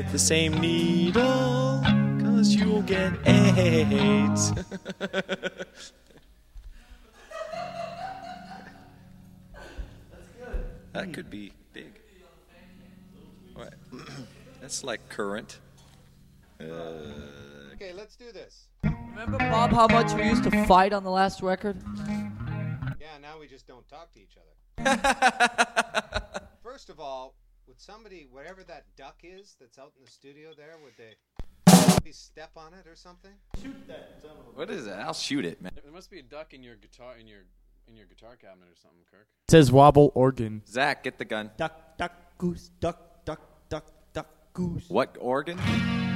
the same needle, 'cause you'll get AIDS. That could be big. What? That's like current. Okay, let's do this. Remember, Bob, how much we used to fight on the last record? Yeah, now we just don't talk to each other. First of all, would somebody, whatever that duck is that's out in the studio there, would they step on it or something? Shoot that. What is that? I'll shoot it, man. There must be a duck in your guitar in your guitar cabinet or something, Kirk. It says wobble organ. Zach, get the gun. Duck, duck, goose, duck, duck, duck, duck, goose. What organ?